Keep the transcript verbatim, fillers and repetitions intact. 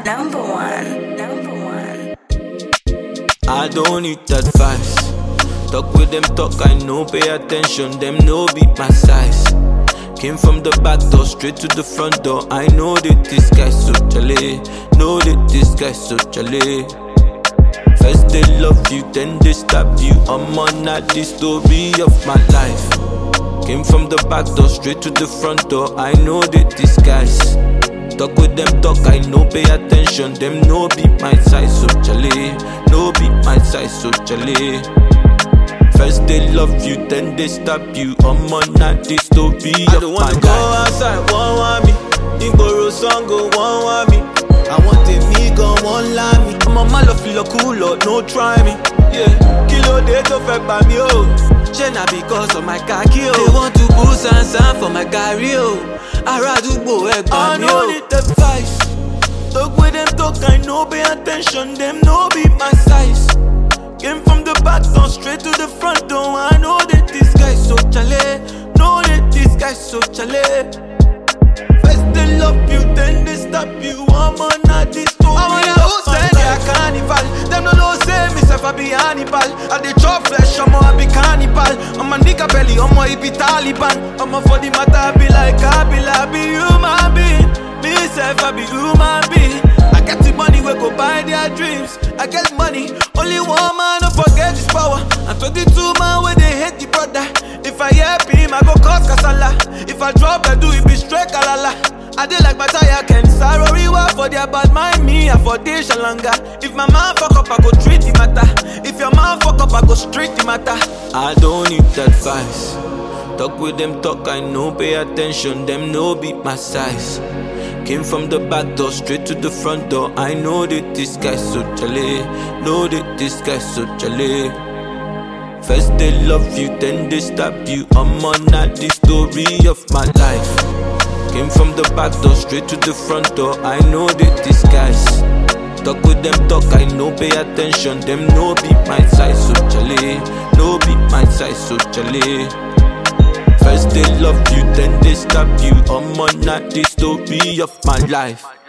number one, number one. I don't need advice. Talk with them, talk, I know, pay attention. Them no be my size. Came from the back door, straight to the front door. I know that this guy's so jolly. Know that this guy's so jolly. First they love you, then they stab you. I'm on at the story of my life. Came from the back door, straight to the front door. I know that this guy's. Talk with them, talk, I know, pay attention. Them no be my size, so jolly. No be my size, so jolly. First they love you, then they stab you. I'm on at the story I of don't my wanna life. go outside, one want me. Igboro song go, one want me. I want the me go, one lie me. I'm on my love, feel cool, Lord, no try me. Yeah, kilo day to fek by me, oh. Shena because of my khaki, oh. They want to put sansan for my carry, oh. Aradubo, egg I by me, know oh. need advice. Talk with them, talk, I know, pay attention. Them no be my size. Came from the back door, straight to the front door. I know that this guy's so chale. Know that this guy's so chale. First they love you, then they stop you. I'm on a this story. I wanna of who my say they a life. carnival. Them no know say myself I be Hannibal. I dey chop flesh, I'm a be cannibal. I'm a nigga belly, I'm a be Taliban. I'm a for the matter, I be like Kabila. I be human being. Myself I be human being. I get the money, we go buy their dreams. I get money, only one man, don't forget his power. I'm twenty-two man where they hate the brother. If I help him, I go cause kasala. If I drop, I do it be straight kalala. I dey like my tire can sorry for their bad mind me, I for this longer. If my man fuck up, I go treat the matter. If your man fuck up, I go straight the matter. I don't need advice. Talk with them, talk, I know, pay attention. Them no be my size. Came from the back door, straight to the front door. I know that this guy's so jolly. Know that this guy's so jolly. First they love you, then they stab you. I'm on at the story of my life. Came from the back door, straight to the front door. I know that this guy's. Talk with them, talk, I know, pay attention. Them no be my size, so jolly. No be my size, so jolly. First they love you, then they stab you. I'm on at the story of my life.